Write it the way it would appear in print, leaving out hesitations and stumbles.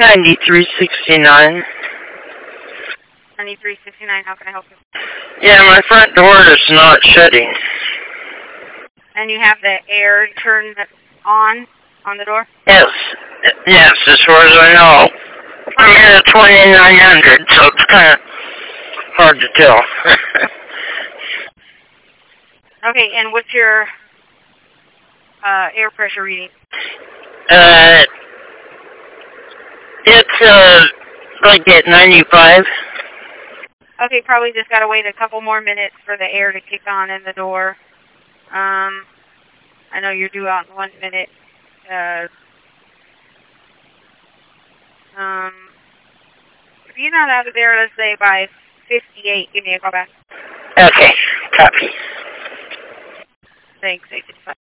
9369. 9369, how can I help you? Yeah, my front door is not shutting. And you have the air turned on the door? Yes. Yes, as far as I know. I'm in a 2900, so it's kind of hard to tell. Okay, and what's your air pressure reading? It's like at 95. Okay, probably just gotta wait a couple more minutes for the air to kick on in the door. I know you're due out in 1 minute. If you're not out of there, let's say by 58, give me a call back. Okay, copy. Thanks, 855.